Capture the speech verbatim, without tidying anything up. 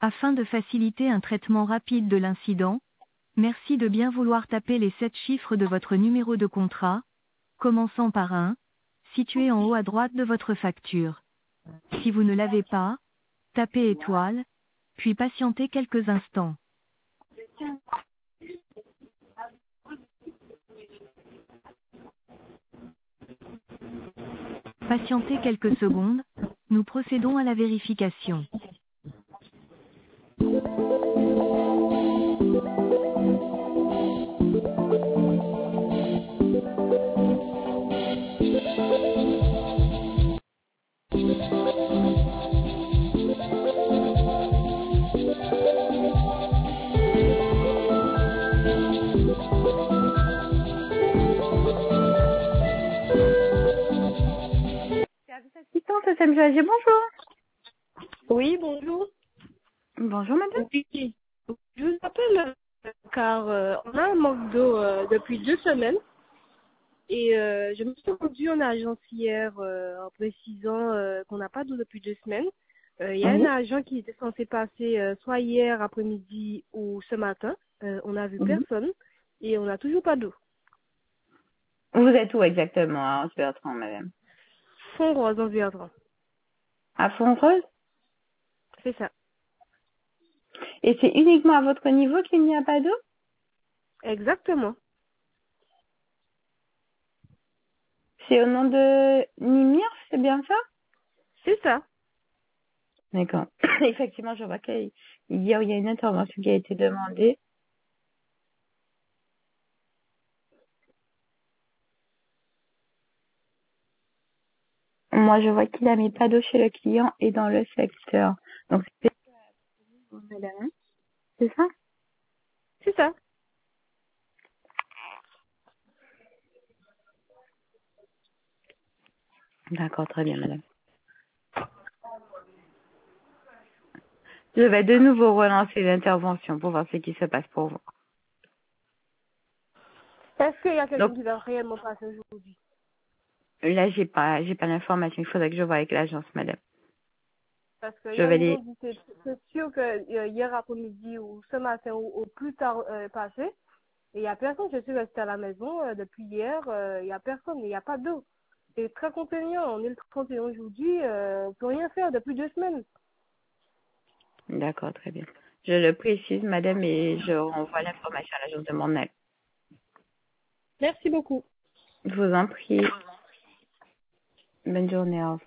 Afin de faciliter un traitement rapide de l'incident, merci de bien vouloir taper les sept chiffres de votre numéro de contrat, commençant par un, situé en haut à droite de votre facture. Si vous ne l'avez pas, tapez étoile, puis patientez quelques instants. Patientez quelques secondes, nous procédons à la vérification. Service assistant, S M G A G, bonjour. Oui, bonjour. Bonjour madame. Oui, je vous appelle euh, car euh, on a un manque d'eau euh, depuis deux semaines et euh, je me suis rendue en agence hier euh, en précisant euh, qu'on n'a pas d'eau depuis deux semaines. Euh, Il y a un Oui. agent qui était censé passer euh, soit hier après-midi ou ce matin. Euh, on n'a vu Mhm. personne et on n'a toujours pas d'eau. Vous êtes où exactement à Bertrand, madame? Fond rose environ. À Font-Rose? C'est ça. Et c'est uniquement à votre niveau qu'il n'y a pas d'eau? Exactement. C'est au nom de Nimir, c'est bien ça? C'est ça. D'accord. Effectivement, je vois qu'il y a il y a une intervention qui a été demandée. Moi, je vois qu'il a mis pas d'eau chez le client et dans le secteur. Donc, c'est madame, c'est ça? C'est ça. D'accord, très bien, madame. Je vais de nouveau relancer l'intervention pour voir ce qui se passe pour vous. Est-ce qu'il y a Donc, quelqu'un qui va réellement passer aujourd'hui? là, j'ai pas, j'ai pas l'information. Il faudrait que je vois avec l'agence, madame. Parce que Je là, vais ils nous ont les, dit c'est c'est sûr que euh, hier après-midi ou ce matin ou au plus tard euh, passé, et il n'y a personne. Je suis restée à la maison euh, depuis hier, euh, il n'y a personne, il n'y a pas d'eau. C'est très contraignant. On est le trente et un aujourd'hui, euh, on peut rien faire depuis deux semaines. d'accord, très bien. Je le précise, madame, et je renvoie l'information à l'agence de mon aide. Merci beaucoup. Je vous en prie. Bonne journée, au revoir.